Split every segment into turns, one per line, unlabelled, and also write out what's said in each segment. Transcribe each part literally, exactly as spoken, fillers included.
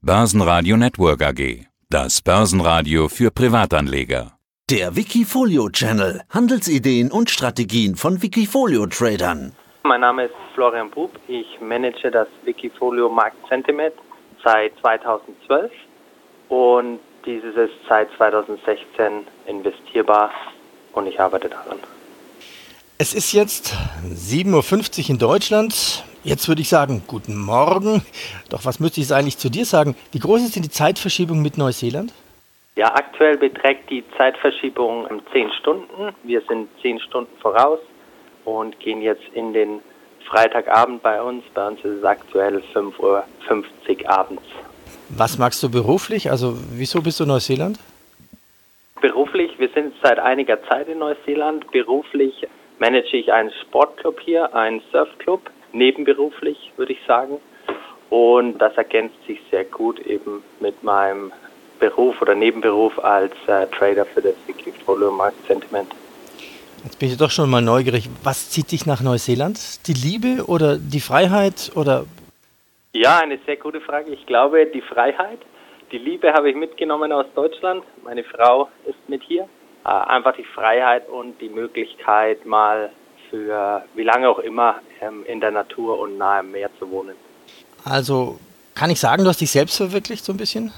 Börsenradio Network A G. Das Börsenradio für Privatanleger.
Der Wikifolio Channel. Handelsideen und Strategien von Wikifolio-Tradern.
Mein Name ist Florian Bub. Ich manage das Wikifolio Markt Sentiment seit zweitausendzwölf und dieses ist seit zweitausendsechzehn investierbar und ich arbeite daran.
Es ist jetzt sieben Uhr fünfzig in Deutschland. Jetzt würde ich sagen, guten Morgen. Doch was müsste ich eigentlich zu dir sagen? Wie groß ist denn die Zeitverschiebung mit Neuseeland?
Ja, aktuell beträgt die Zeitverschiebung zehn Stunden. Wir sind zehn Stunden voraus und gehen jetzt in den Freitagabend bei uns. Bei uns ist es aktuell fünf Uhr fünfzig abends.
Was magst du beruflich? Also wieso bist du in Neuseeland?
Beruflich, wir sind seit einiger Zeit in Neuseeland. Beruflich manage ich einen Sportclub hier, einen Surfclub. Nebenberuflich, würde ich sagen. Und das ergänzt sich sehr gut eben mit meinem Beruf oder Nebenberuf als äh, Trader für das Wikifolio Markt Sentiment.
Jetzt bin ich doch schon mal neugierig. Was zieht dich nach Neuseeland? Die Liebe oder die Freiheit oder?
Ja, eine sehr gute Frage. Ich glaube, die Freiheit. Die Liebe habe ich mitgenommen aus Deutschland. Meine Frau ist mit hier. Äh, einfach die Freiheit und die Möglichkeit, mal für wie lange auch immer ähm, in der Natur und nahe am Meer zu wohnen.
Also kann ich sagen, du hast dich selbst verwirklicht so ein bisschen?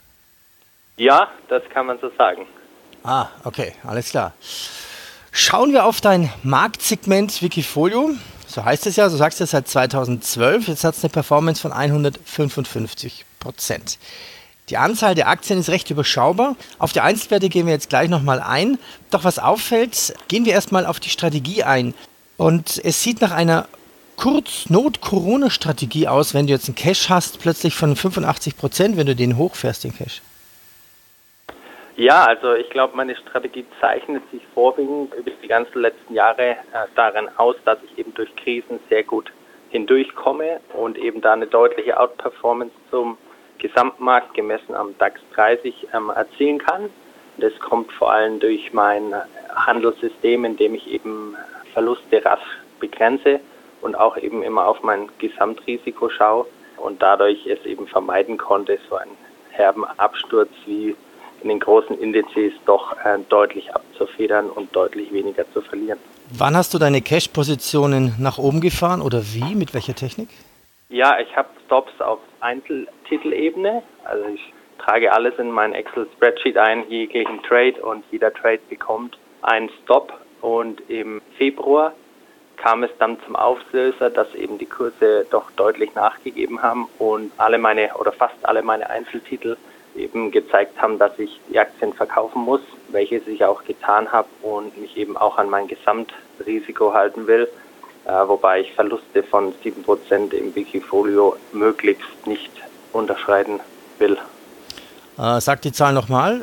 Ja, das kann man so sagen.
Ah, okay, alles klar. Schauen wir auf dein Marktsegment Wikifolio. So heißt es ja, so sagst du es seit zweitausendzwölf. Jetzt hat es eine Performance von hundertfünfundfünfzig Prozent. Die Anzahl der Aktien ist recht überschaubar. Auf die Einzelwerte gehen wir jetzt gleich nochmal ein. Doch was auffällt, gehen wir erstmal auf die Strategie ein. Und es sieht nach einer Kurz-Not-Corona-Strategie aus, wenn du jetzt einen Cash hast, plötzlich von fünfundachtzig Prozent, wenn du den hochfährst, den Cash.
Ja, also ich glaube, meine Strategie zeichnet sich vorwiegend über die ganzen letzten Jahre äh, darin aus, dass ich eben durch Krisen sehr gut hindurchkomme und eben da eine deutliche Outperformance zum Gesamtmarkt gemessen am DAX dreißig ähm, erzielen kann. Das kommt vor allem durch mein Handelssystem, in dem ich eben Verluste rasch begrenze und auch eben immer auf mein Gesamtrisiko schaue und dadurch es eben vermeiden konnte, so einen herben Absturz wie in den großen Indizes doch äh, deutlich abzufedern und deutlich weniger zu verlieren.
Wann hast du deine Cash-Positionen nach oben gefahren oder wie? Mit welcher Technik?
Ja, ich habe Stops auf Einzeltitelebene. Also ich trage alles in mein Excel-Spreadsheet ein, jeglichen Trade und jeder Trade bekommt einen Stop. Und im Februar kam es dann zum Auslöser, dass eben die Kurse doch deutlich nachgegeben haben und alle meine oder fast alle meine Einzeltitel eben gezeigt haben, dass ich die Aktien verkaufen muss, welches ich auch getan habe und mich eben auch an mein Gesamtrisiko halten will. Äh, wobei ich Verluste von sieben Prozent im Wikifolio möglichst nicht unterschreiten will.
Äh, sag die Zahl nochmal.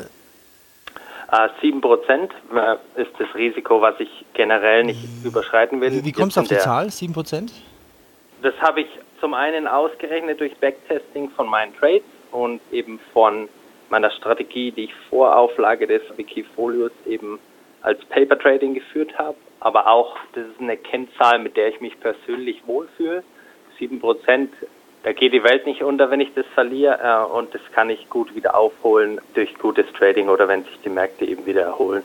Äh, sieben Prozent äh, ist das Risiko, was ich generell nicht überschreiten will.
Wie, wie kommst du auf die Zahl, sieben Prozent?
Das habe ich zum einen ausgerechnet durch Backtesting von meinen Trades und eben von meiner Strategie, die ich vor Auflage des Wikifolios eben als Paper Trading geführt habe. Aber auch, das ist eine Kennzahl, mit der ich mich persönlich wohlfühle. sieben Prozent, da geht die Welt nicht unter, wenn ich das verliere. Äh, und das kann ich gut wieder aufholen durch gutes Trading oder wenn sich die Märkte eben wieder erholen.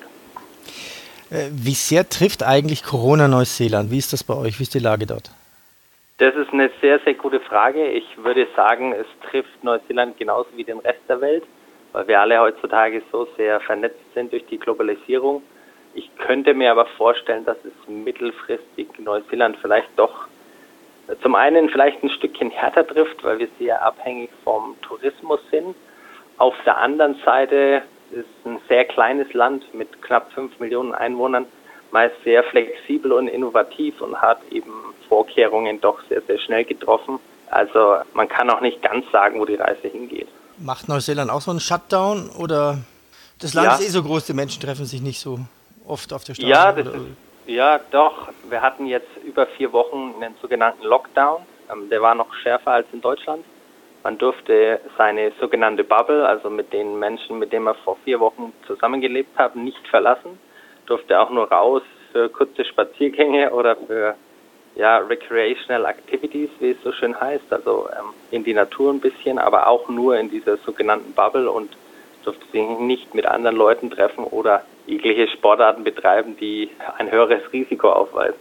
Äh, wie sehr trifft eigentlich Corona Neuseeland? Wie ist das bei euch? Wie ist die Lage dort?
Das ist eine sehr, sehr gute Frage. Ich würde sagen, es trifft Neuseeland genauso wie den Rest der Welt, weil wir alle heutzutage so sehr vernetzt sind durch die Globalisierung. Ich könnte mir aber vorstellen, dass es mittelfristig Neuseeland vielleicht doch zum einen vielleicht ein Stückchen härter trifft, weil wir sehr abhängig vom Tourismus sind. Auf der anderen Seite ist ein sehr kleines Land mit knapp fünf Millionen Einwohnern meist sehr flexibel und innovativ und hat eben Vorkehrungen doch sehr, sehr schnell getroffen. Also man kann auch nicht ganz sagen, wo die Reise hingeht.
Macht Neuseeland auch so einen Shutdown oder das Land
ja.
ist eh so groß, die Menschen treffen sich nicht so oft auf der Straße?
Ja, das
oder?
ist, ja, doch. Wir hatten jetzt über vier Wochen einen sogenannten Lockdown. Ähm, der war noch schärfer als in Deutschland. Man durfte seine sogenannte Bubble, also mit den Menschen, mit denen wir vor vier Wochen zusammengelebt haben, nicht verlassen. Durfte auch nur raus für kurze Spaziergänge oder für ja, Recreational Activities, wie es so schön heißt, also ähm, in die Natur ein bisschen, aber auch nur in dieser sogenannten Bubble und durfte sich nicht mit anderen Leuten treffen oder jegliche Sportarten betreiben, die ein höheres Risiko aufweisen.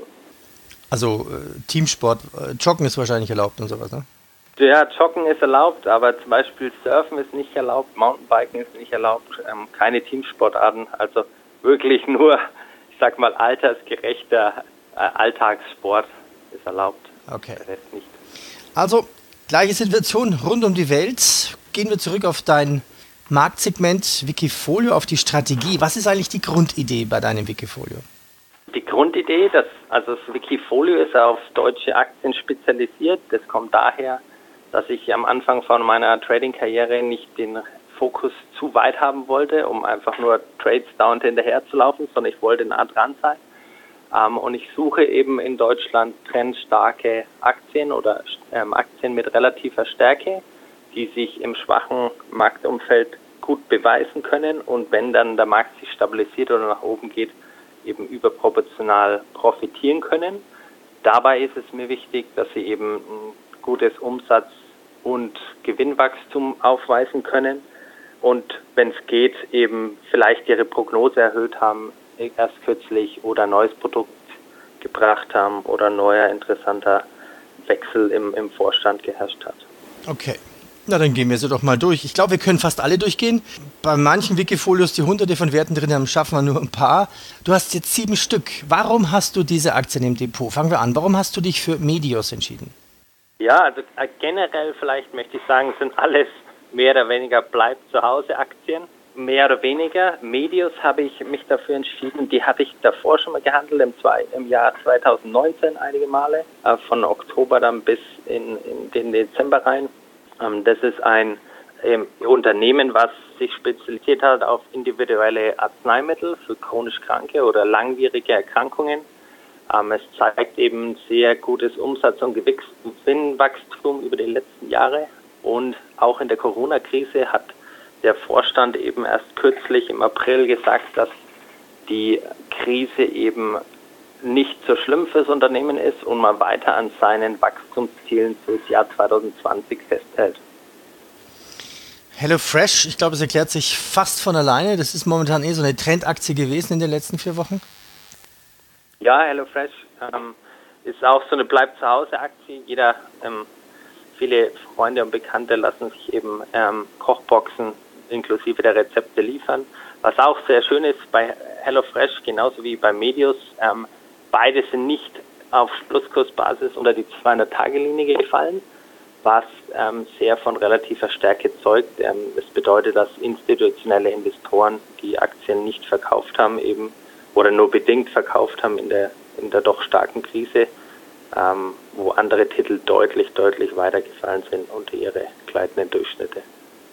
Also äh, Teamsport, äh, Joggen ist wahrscheinlich erlaubt und sowas, ne?
Ja, Joggen ist erlaubt, aber zum Beispiel Surfen ist nicht erlaubt, Mountainbiken ist nicht erlaubt, ähm, keine Teamsportarten, also wirklich nur, ich sag mal, altersgerechter äh, Alltagssport ist erlaubt,
okay.
Der Rest nicht.
Also, gleiche Situation rund um die Welt. Gehen wir zurück auf dein Marktsegment Wikifolio, auf die Strategie. Was ist eigentlich die Grundidee bei deinem Wikifolio?
Die Grundidee, dass, also das Wikifolio ist auf deutsche Aktien spezialisiert. Das kommt daher, dass ich am Anfang von meiner Trading-Karriere nicht den Fokus zu weit haben wollte, um einfach nur Trades dauernd hinterher zu laufen, sondern ich wollte nah dran sein. Ähm, und ich suche eben in Deutschland trendstarke Aktien oder ähm, Aktien mit relativer Stärke, die sich im schwachen Marktumfeld gut beweisen können und wenn dann der Markt sich stabilisiert oder nach oben geht, eben überproportional profitieren können. Dabei ist es mir wichtig, dass sie eben ein gutes Umsatz- und Gewinnwachstum aufweisen können und wenn es geht, eben vielleicht ihre Prognose erhöht haben, erst kürzlich oder ein neues Produkt gebracht haben oder ein neuer interessanter Wechsel im, im Vorstand geherrscht hat.
Okay. Na, dann gehen wir sie doch mal durch. Ich glaube, wir können fast alle durchgehen. Bei manchen Wikifolios, die hunderte von Werten drin haben, schaffen wir nur ein paar. Du hast jetzt sieben Stück. Warum hast du diese Aktien im Depot? Fangen wir an. Warum hast du dich für Medios entschieden?
Ja, also äh, generell vielleicht möchte ich sagen, sind alles mehr oder weniger Bleib-zu-Hause-Aktien. Mehr oder weniger. Medios habe ich mich dafür entschieden. Die hatte ich davor schon mal gehandelt, im, zwei, im Jahr zweitausendneunzehn einige Male, äh, von Oktober dann bis in, in den Dezember rein. Ähm, das ist ein ähm, Unternehmen, was sich spezialisiert hat auf individuelle Arzneimittel für chronisch Kranke oder langwierige Erkrankungen. Ähm, es zeigt eben sehr gutes Umsatz- und Gewinnwachstum über die letzten Jahre. Und auch in der Corona-Krise hat der Vorstand eben erst kürzlich im April gesagt, dass die Krise eben nicht so schlimm fürs Unternehmen ist und man weiter an seinen Wachstumszielen fürs Jahr zwanzig zwanzig festhält.
HelloFresh, ich glaube, es erklärt sich fast von alleine. Das ist momentan eh so eine Trendaktie gewesen in den letzten vier Wochen.
Ja, HelloFresh ähm, ist auch so eine Bleib-zu-Hause-Aktie. Jeder, ähm, viele Freunde und Bekannte lassen sich eben ähm, Kochboxen inklusive der Rezepte liefern. Was auch sehr schön ist bei HelloFresh, genauso wie bei Medios, ähm, beide sind nicht auf Schlusskursbasis unter die zweihundert-Tage-Linie gefallen, was ähm, sehr von relativer Stärke zeugt. Ähm, das bedeutet, dass institutionelle Investoren die Aktien nicht verkauft haben eben oder nur bedingt verkauft haben in der, in der doch starken Krise, ähm, wo andere Titel deutlich, deutlich weitergefallen sind unter ihre gleitenden Durchschnitte.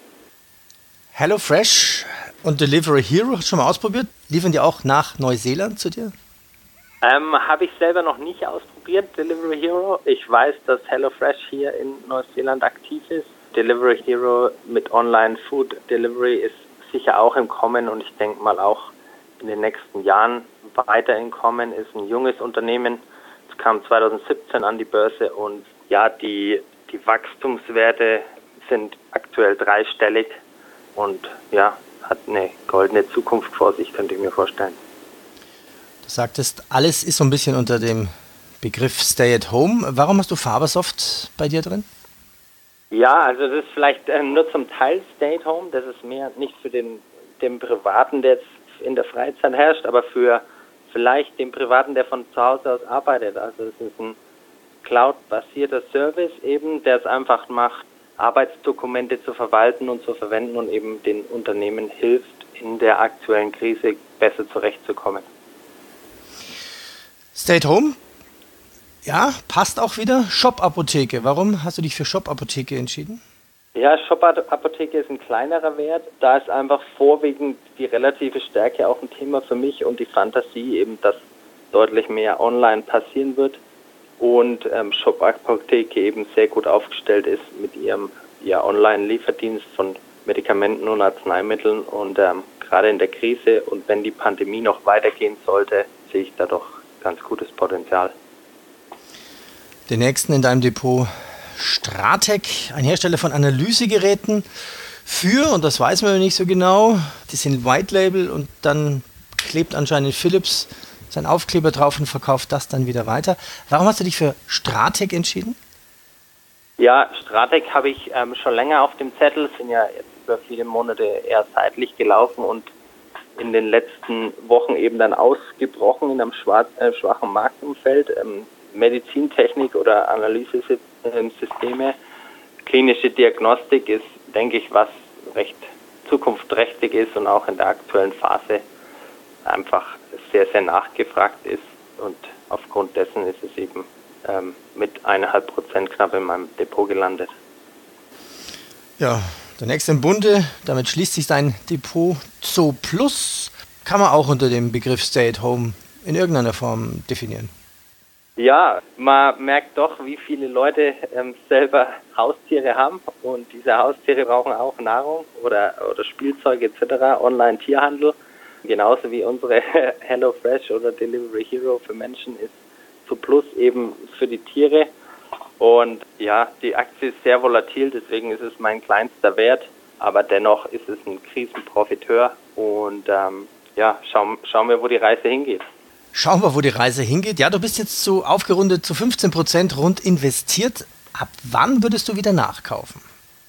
HelloFresh und Delivery Hero, hast du schon mal ausprobiert? Liefern die auch nach Neuseeland zu dir?
Ähm, habe ich selber noch nicht ausprobiert, Delivery Hero. Ich weiß, dass HelloFresh hier in Neuseeland aktiv ist. Delivery Hero mit Online Food Delivery ist sicher auch im Kommen und ich denke mal auch in den nächsten Jahren weiter im Kommen. Ist ein junges Unternehmen. Es kam zwanzig siebzehn an die Börse und ja, die, die Wachstumswerte sind aktuell dreistellig. Und ja, hat eine goldene Zukunft vor sich, könnte ich mir vorstellen.
Du sagtest, alles ist so ein bisschen unter dem Begriff Stay at Home. Warum hast du Fabersoft bei dir drin?
Ja, also das ist vielleicht äh, nur zum Teil Stay at Home. Das ist mehr nicht für den, den Privaten, der jetzt in der Freizeit herrscht, aber für vielleicht den Privaten, der von zu Hause aus arbeitet. Also es ist ein Cloud-basierter Service eben, der es einfach macht, Arbeitsdokumente zu verwalten und zu verwenden und eben den Unternehmen hilft, in der aktuellen Krise besser zurechtzukommen.
Stay at Home, ja, passt auch wieder. Shop-Apotheke, warum hast du dich für Shop-Apotheke entschieden?
Ja, Shop-Apotheke ist ein kleinerer Wert. Da ist einfach vorwiegend die relative Stärke auch ein Thema für mich und die Fantasie eben, dass deutlich mehr online passieren wird. Und ähm, Shop-Apotheke eben sehr gut aufgestellt ist mit ihrem ja, Online-Lieferdienst von Medikamenten und Arzneimitteln und ähm, gerade in der Krise und wenn die Pandemie noch weitergehen sollte, sehe ich da doch ganz gutes Potenzial.
Den nächsten in deinem Depot, Stratec, ein Hersteller von Analysegeräten für, und das weiß man nicht so genau, die sind White Label und dann klebt anscheinend Philips sein Aufkleber drauf und verkauft das dann wieder weiter. Warum hast du dich für Stratec entschieden?
Ja, Stratec habe ich ähm, schon länger auf dem Zettel, sind ja jetzt über viele Monate eher seitlich gelaufen und in den letzten Wochen eben dann ausgebrochen in einem schwach, äh, schwachen Marktumfeld. Ähm, Medizintechnik oder Analysesysteme, klinische Diagnostik ist, denke ich, was recht zukunftsträchtig ist und auch in der aktuellen Phase einfach sehr, sehr nachgefragt ist. Und aufgrund dessen ist es eben ähm, mit eineinhalb Prozent knapp in meinem Depot gelandet.
Ja, der nächste im Bunde, damit schließt sich dein Depot Zooplus, kann man auch unter dem Begriff Stay at Home in irgendeiner Form definieren.
Ja, man merkt doch, wie viele Leute ähm, selber Haustiere haben und diese Haustiere brauchen auch Nahrung oder, oder Spielzeug et cetera, Online-Tierhandel. Genauso wie unsere HelloFresh oder Delivery Hero für Menschen ist Zooplus eben für die Tiere. Und ja, die Aktie ist sehr volatil, deswegen ist es mein kleinster Wert, aber dennoch ist es ein Krisenprofiteur und ähm, ja, schauen, schauen wir, wo die Reise hingeht.
Schauen wir, wo die Reise hingeht. Ja, du bist jetzt so aufgerundet zu fünfzehn Prozent rund investiert. Ab wann würdest du wieder nachkaufen?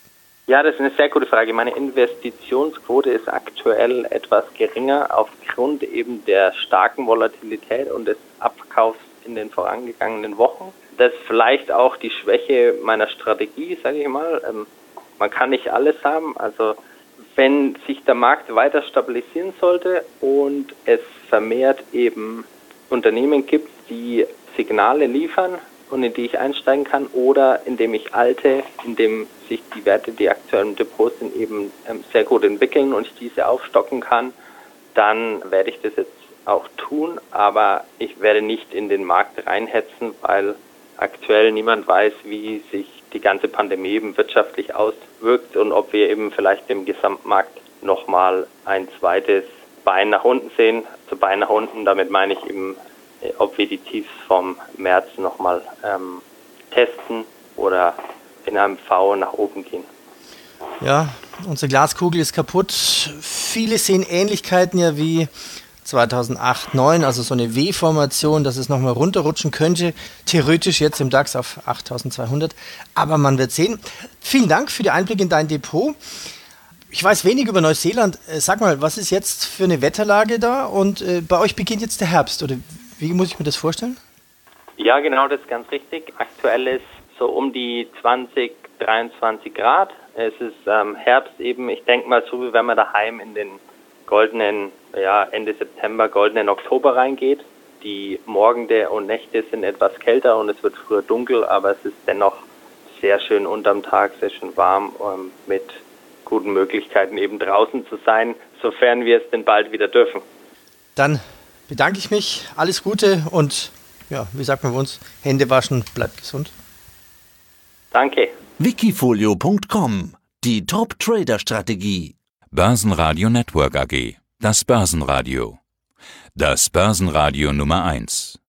Ja, das ist eine sehr gute Frage. Meine Investitionsquote ist aktuell etwas geringer aufgrund eben der starken Volatilität und des Abverkaufs in den vorangegangenen Wochen. Das ist vielleicht auch die Schwäche meiner Strategie, sage ich mal. Ähm, man kann nicht alles haben. Also wenn sich der Markt weiter stabilisieren sollte und es vermehrt eben Unternehmen gibt, die Signale liefern und in die ich einsteigen kann, oder indem ich alte, indem sich die Werte, die aktuell im Depot sind, eben ähm, sehr gut entwickeln und ich diese aufstocken kann, dann werde ich das jetzt auch tun, aber ich werde nicht in den Markt reinhetzen, weil aktuell niemand weiß, wie sich die ganze Pandemie eben wirtschaftlich auswirkt und ob wir eben vielleicht im Gesamtmarkt nochmal ein zweites Bein nach unten sehen. Zu Bein nach unten, damit meine ich eben, ob wir die Tiefs vom März nochmal ähm, testen oder in einem V nach oben gehen.
Ja, unsere Glaskugel ist kaputt. Viele sehen Ähnlichkeiten ja wie zweitausendacht, neun, also so eine W-Formation, dass es nochmal runterrutschen könnte, theoretisch jetzt im DAX auf achttausendzweihundert, aber man wird sehen. Vielen Dank für den Einblick in dein Depot. Ich weiß wenig über Neuseeland. Sag mal, was ist jetzt für eine Wetterlage da und äh, bei euch beginnt jetzt der Herbst, oder wie muss ich mir das vorstellen?
Ja, genau, das ist ganz richtig. Aktuell ist so um die zwanzig, dreiundzwanzig Grad. Es ist ähm, Herbst eben, ich denke mal so, wie wenn man daheim in den goldenen, ja, Ende September, goldenen Oktober reingeht. Die Morgende und Nächte sind etwas kälter und es wird früher dunkel, aber es ist dennoch sehr schön unterm Tag, sehr schön warm, ähm, mit guten Möglichkeiten eben draußen zu sein, sofern wir es denn bald wieder dürfen.
Dann bedanke ich mich, alles Gute und ja, wie sagt man bei uns, Hände waschen, bleibt gesund.
Danke.
Wikifolio Punkt com, die Top-Trader-Strategie.
Börsenradio Network A G. Das Börsenradio. Das Börsenradio Nummer eins.